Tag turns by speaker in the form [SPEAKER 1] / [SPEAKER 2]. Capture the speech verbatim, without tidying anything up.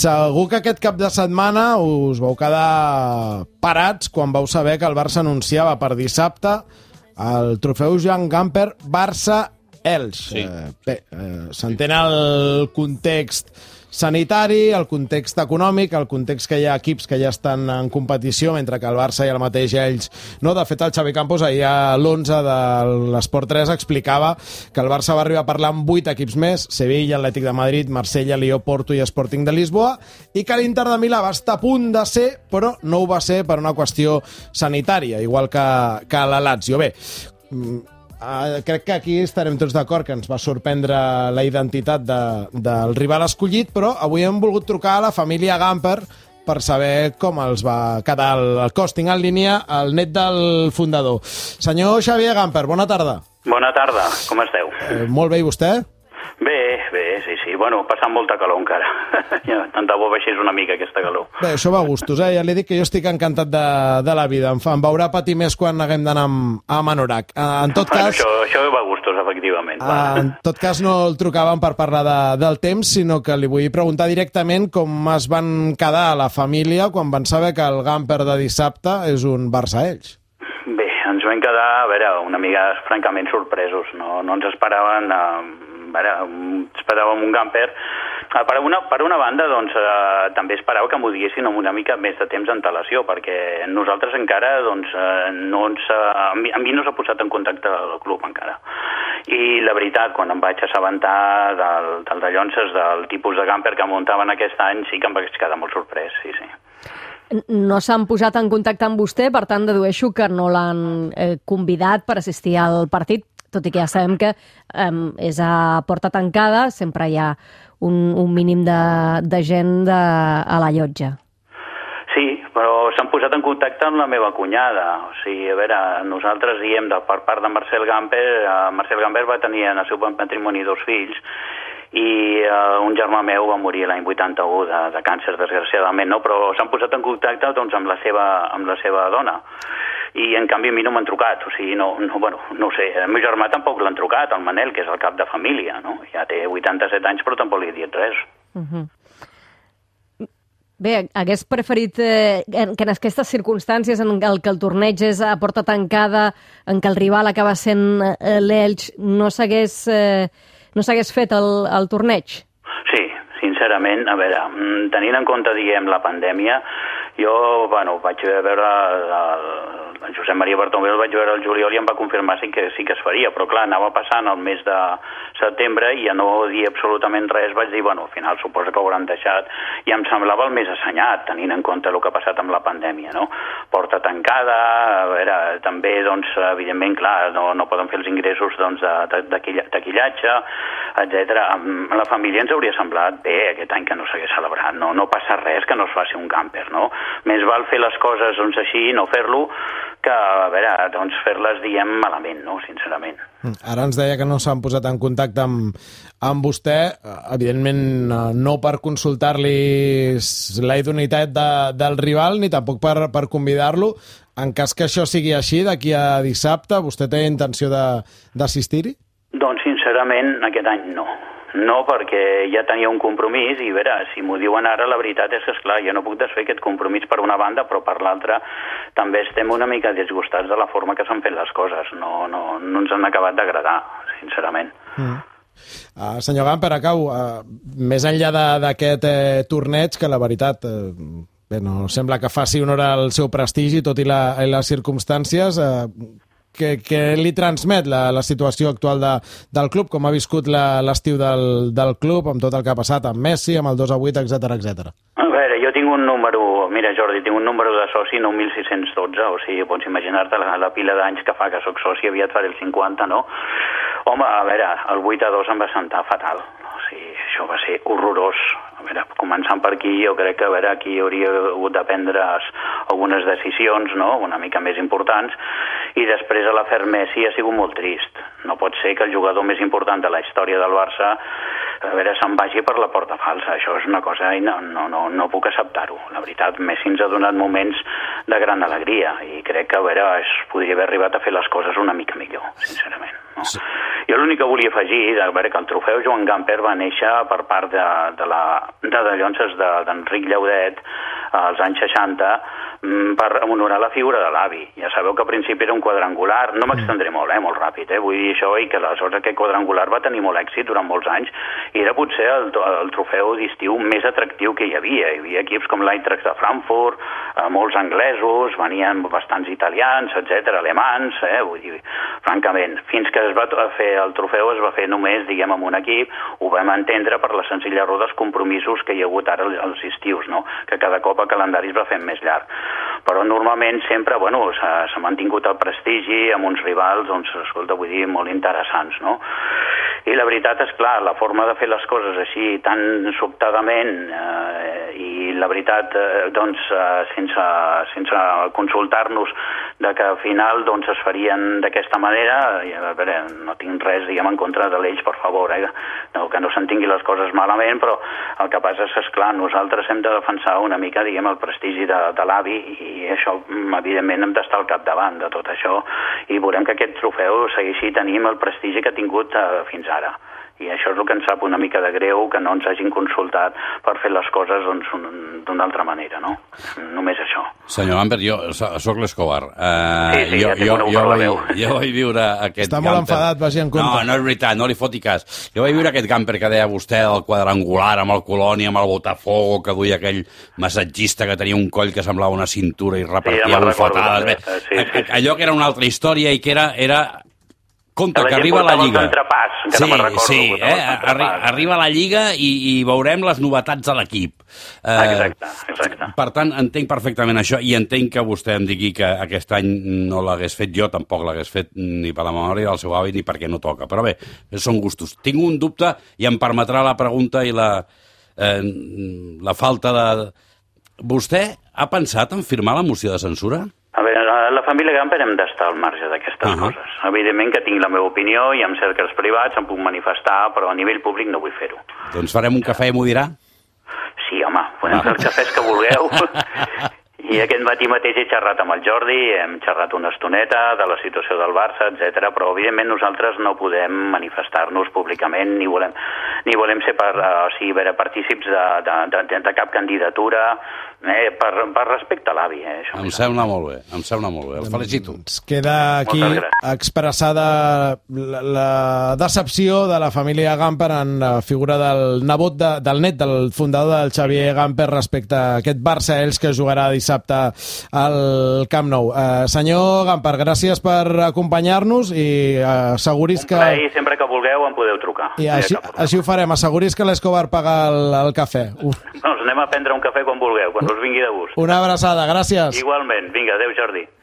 [SPEAKER 1] Segur que aquest cap de setmana us vau quedar parats quan vau saber que el Barça anunciava per dissabte el trofeu Joan Gamper Barça-Elx.
[SPEAKER 2] Sí.
[SPEAKER 1] Eh, bé, eh, s'entén el context sanitari, el context econòmic, el context que hi ha equips que ja estan en competició, mentre que el Barça i el mateix Elx no. De fet, el Xavi Campos ahir a l'onze de l'Esport tres explicava que el Barça va arribar a parlar amb vuit equips més: Sevilla, Atlètic de Madrid, Marsella, Lió, Porto i Sporting de Lisboa, i que l'Inter de Milà va estar a punt de ser, però no ho va ser per una qüestió sanitària, igual que, que la Lazio. Bé, Uh, crec que aquí estarem tots d'acord que ens va sorprendre la identitat de, del rival escollit, però avui hem volgut trucar a la família Gamper per saber com els va quedar el, el costing en línia, el net del fundador. Senyor Xavier Gamper, bona tarda.
[SPEAKER 3] Bona tarda, com esteu?
[SPEAKER 1] Eh, molt bé, i vostè?
[SPEAKER 3] Bé, bé, sí, sí. Bueno, passant molta calor encara. Tant de bo baixés una mica aquesta calor.
[SPEAKER 1] Bé, això va a gustos, eh? Ja li dic que jo estic encantat de, de la vida. Em, fa, em veurà patir més quan haguem d'anar a Manorac. Uh, en tot
[SPEAKER 3] bueno,
[SPEAKER 1] cas...
[SPEAKER 3] Això, això va a gustos, efectivament.
[SPEAKER 1] Uh, en tot cas, no el trucàvem per parlar de, del temps, sinó que li vull preguntar directament com es van quedar a la família quan van saber que el Gamper de dissabte és un Barça-Elx.
[SPEAKER 3] Bé, ens vam quedar, a veure, una mica francament sorpresos. No, no ens esperaven... Uh, A veure, esperàvem un Gamper. Per una, per una banda, doncs, eh, també esperava que m'ho diguessin amb una mica més de temps d'antelació, perquè nosaltres encara, doncs, eh, no ens, eh, a, mi, a mi no s'ha posat en contacte el club encara. I la veritat, quan em vaig assabentar del, del de llonces, del tipus de Gamper que muntaven aquest any, sí que em vaig quedar molt sorprès, sí, sí.
[SPEAKER 4] No s'han posat en contacte amb vostè, per tant, dedueixo que no l'han eh, convidat per assistir al partit, tot i que ja sabem que eh, és a porta tancada, sempre hi ha un, un mínim de, de gent de, a la llotja.
[SPEAKER 3] Sí, però s'han posat en contacte amb la meva cunyada. O sigui, a veure, nosaltres diem de, per part de Marcel Gamper, eh, Marcel Gamper va tenir en el seu matrimoni dos fills, i uh, un germà meu va morir l'any vuitanta-u de, de càncer, desgraciadament, no? Però s'han posat en contacte, doncs, amb la seva, amb la seva dona. I, en canvi, a mi no m'han trucat. O sigui, no, no, bueno, no ho sé. El meu germà tampoc l'han trucat, el Manel, que és el cap de família, no? Ja té vuitanta-set anys, però tampoc li he dit res.
[SPEAKER 4] Uh-huh. Bé, hagués preferit eh, que en aquestes circumstàncies en què el torneig és a porta tancada, en què el rival acaba sent eh, l'Elx, no s'hagués... Eh, no s'hagués fet el, el torneig?
[SPEAKER 3] Sí, sincerament, a veure, tenint en compte, diguem, la pandèmia, jo, bueno, vaig veure el, el Josep Maria Bartomeu, el vaig veure el juliol i em va confirmar sí que, sí que es faria, però clar, anava passant el mes de setembre i ja no dir absolutament res, vaig dir, bueno, al final suposo que ho hauran deixat, i em semblava el més assenyat, tenint en compte el que ha passat amb la pandèmia, no? Porta tancada, a veure, també, doncs, evidentment, clar, no, no poden fer els ingressos, doncs, de, de, de taquillatge, etcètera. A la família ens hauria semblat bé aquest any que no s'hagués celebrat, no, no passa res que no es faci un Gamper, no? Més val fer les coses, doncs, així, no fer-lo, que, a veure, doncs, fer-les, diem, malament, no?, sincerament.
[SPEAKER 1] Ara ens deia que no s'han posat en contacte amb, amb vostè, evidentment no per consultar-li la idoneïtat de, del rival, ni tampoc per, per convidar-lo. En cas que això sigui així, d'aquí a dissabte, vostè té intenció d'assistir-hi?
[SPEAKER 3] Doncs, sincerament, aquest any no. No, perquè ja tenia un compromís i, a veure, si m'ho diuen ara, la veritat és que, esclar, jo no puc desfer aquest compromís per una banda, però per l'altra també estem una mica disgustats de la forma que s'han fet les coses. No, no, no ens han acabat d'agradar, sincerament.
[SPEAKER 1] Mm. Uh, senyor Gamper, acabo. Uh, més enllà d'aquest eh, torneig, que la veritat... Eh, bé, no sembla que faci honor al seu prestigi, tot i, la, i les circumstàncies... Eh, Què, què li transmet la, la situació actual de, del club, com ha viscut l'estiu del, del club, amb tot el que ha passat amb Messi, amb el dos a vuit, etcètera, etcètera?
[SPEAKER 3] A veure, jo tinc un número, mira Jordi, tinc un número de soci nou mil sis-cents dotze, o sigui, pots imaginar-te la, la pila d'anys que fa que sóc soci, aviat faré el cinquanta, no? Home, a veure, el vuit a dos em va sentar fatal, o sigui, això va ser horrorós. A veure, començant per aquí, jo crec que a veure, aquí hauria hagut de prendre algunes decisions, no?, una mica més importants, i després a l'afer Messi ha sigut molt trist. No pot ser que el jugador més important de la història del Barça, a veure, se'n vagi per la porta falsa. Això és una cosa i no, no, no, no puc acceptar-ho. La veritat, Messi ens ha donat moments de gran alegria i crec que, a veure, es podria haver arribat a fer les coses una mica millor, sincerament. No? Sí. Jo l'únic que volia afegir, a veure, que el trofeu Joan Gamper va néixer per part de, de, la, de, de llonces d'Enric Llaudet als anys seixanta, per honorar la figura de l'avi. Ja sabeu que al principi era un quadrangular, no m'extendré molt, eh, molt ràpid, eh, vull dir això, i que aleshores aquest quadrangular va tenir molt èxit durant molts anys, i era potser el, el trofeu d'estiu més atractiu que hi havia. Hi havia equips com l'Eintracht de Frankfurt, eh, molts anglesos, venien bastants italians, etcètera, alemans, eh, vull dir, francament, fins que es va fer el trofeu, es va fer només, diguem, amb un equip, ho vam entendre per la senzilla raó dels compromisos que hi ha hagut ara als estius, no?, que cada cop el calendari es va fent més llarg. Però normalment sempre, bueno, s'ha mantingut el prestigi amb uns rivals, doncs, escolta, vull dir, molt interessants, no? I la veritat és clar, la forma de fer les coses així tan sobtadament eh, i la veritat, eh, doncs, eh, sense, sense consultar-nos de que al final doncs, es farien d'aquesta manera, i, a veure, no tinc res, diguem, en contra de l'Ells, per favor, eh? No, que no s'entingui les coses malament, però el que passa és que, esclar, nosaltres hem de defensar una mica, diguem, el prestigi de, de l'avi, i això, evidentment, hem d'estar al capdavant de tot això, i veurem que aquest trofeu segueixi tenint el prestigi que ha tingut eh, fins ara. I això és el que ens sap una mica de greu, que no ens hagin consultat per fer les coses doncs, d'una altra manera, no? Només això.
[SPEAKER 2] Senyor Lambert, jo soc l'Escobar. Uh,
[SPEAKER 3] sí, sí,
[SPEAKER 2] jo,
[SPEAKER 3] ja t'he
[SPEAKER 2] jo,
[SPEAKER 3] conegut
[SPEAKER 2] jo,
[SPEAKER 3] per la
[SPEAKER 2] vaig,
[SPEAKER 3] veu.
[SPEAKER 2] jo vaig viure aquest
[SPEAKER 1] Està
[SPEAKER 2] Gamper.
[SPEAKER 1] molt enfadat, vagi en compte.
[SPEAKER 2] No, no és veritat, no li foti cas. Jo vaig viure aquest Gamper que deia vostè, el quadrangular, amb el Colònia, amb el Botafogo, que duia aquell massatgista que tenia un coll que semblava una cintura i repartia
[SPEAKER 3] sí, ja
[SPEAKER 2] bufetades.
[SPEAKER 3] Sí, sí, sí.
[SPEAKER 2] Allò que era una altra història i que era... era... Compte, que arriba la Lliga.
[SPEAKER 3] Que
[SPEAKER 2] sí,
[SPEAKER 3] no recordo,
[SPEAKER 2] sí, eh? Arri arriba la Lliga i, i veurem les novetats de l'equip.
[SPEAKER 3] Eh, exacte, exacte.
[SPEAKER 2] Per tant, entenc perfectament això i entenc que vostè em digui que aquest any no l'hagués fet jo, tampoc l'hagués fet ni per la memòria del seu avi ni perquè no toca. Però bé, són gustos. Tinc un dubte i em permetrà la pregunta i la, eh, la falta de... Vostè ha pensat en firmar la moció de censura?
[SPEAKER 3] A veure, la família Gamper hem d'estar al marge d'aquestes uh -huh. coses. Evidentment que tinc la meva opinió i amb cercles privats em puc manifestar, però a nivell públic no vull fer-ho.
[SPEAKER 2] Doncs farem un cafè i m'ho dirà?
[SPEAKER 3] Sí, home, podem ah. fer els cafès que vulgueu. I aquest matí mateix he xerrat amb el Jordi, hem xerrat una estoneta de la situació del Barça, etcètera, però evidentment nosaltres no podem manifestar-nos públicament ni volem, ni volem ser per, uh, o sigui, veure, partícips de, de, de, de cap candidatura, eh, per, per respecte a l'avi. Eh,
[SPEAKER 2] em sembla molt bé, em sembla molt bé, el felicito.
[SPEAKER 1] Ens queda aquí expressada la, la decepció de la família Gamper en la figura del nebot, de, del net del fundador del Xavier Gamper respecte a aquest Barça-Ells que jugarà dissabte al Camp Nou. Uh, senyor Gamper, gràcies per acompanyar-nos i uh, asseguris que...
[SPEAKER 3] I sempre que vulgueu em podeu trucar.
[SPEAKER 1] I així, així ho farem, asseguris que l'Escobar paga el, el cafè. Uh.
[SPEAKER 3] Doncs anem a prendre un cafè quan vulgueu, quan us vingui de gust.
[SPEAKER 1] Una abraçada, gràcies.
[SPEAKER 3] Igualment, vinga, adeu Jordi.